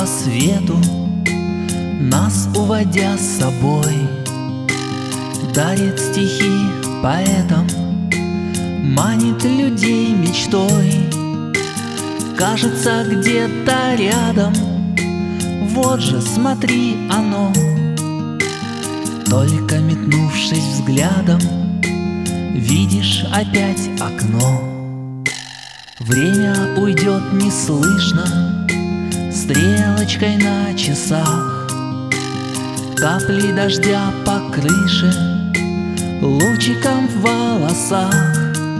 свету, нас уводя с собой, дарит стихи поэтам, манит людей мечтой. Кажется, где-то рядом, вот же, смотри, оно. Только метнувшись взглядом, видишь опять окно. Время уйдет неслышно, стрелочкой на часах. Капли дождя по крыше, лучиком в волосах.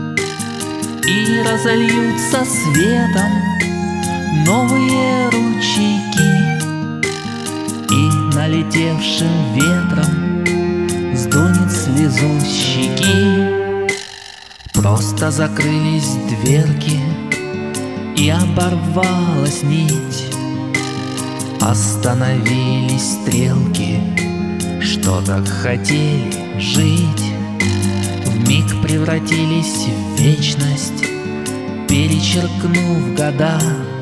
И разольются светом новые ручейки, и налетевшим ветром сдунет слезу с щеки. Просто закрылись дверки, и оборвалась нить. Остановились стрелки, что так хотели жить. Вмиг превратились в вечность, перечеркнув года.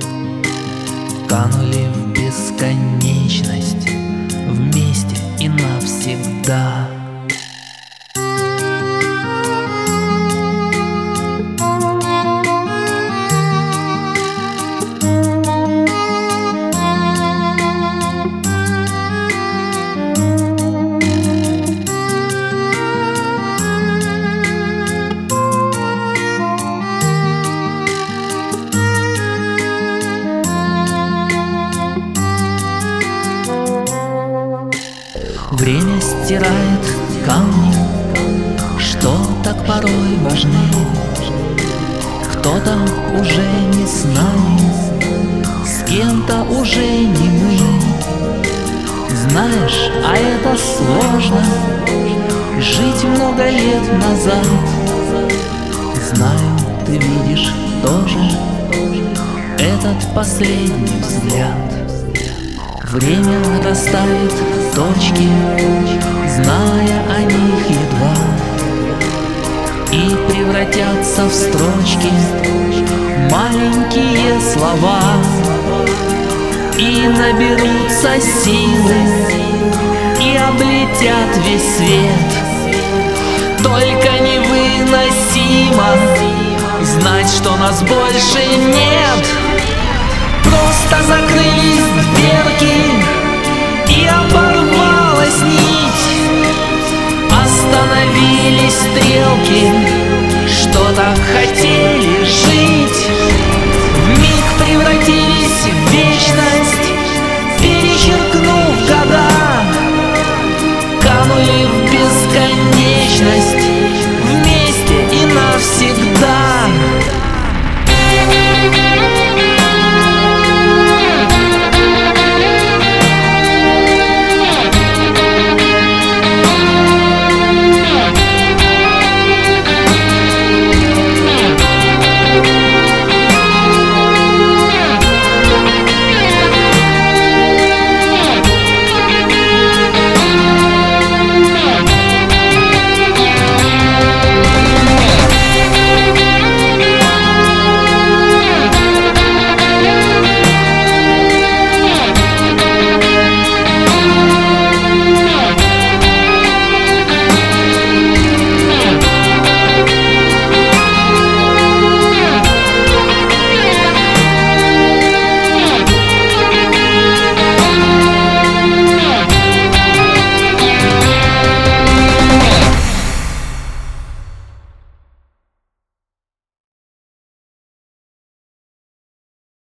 Канули в бесконечность вместе и навсегда. Время стирает камни, что так порой важны. Кто-то уже не с нами, с кем-то уже не мы. Знаешь, а это сложно, жить много лет назад. Знаю, ты видишь тоже этот последний взгляд. Время расставит точки, зная о них едва, и превратятся в строчки маленькие слова, и наберутся силы, и облетят весь свет. Только невыносимо знать, что нас больше нет. Просто закрылись дверки,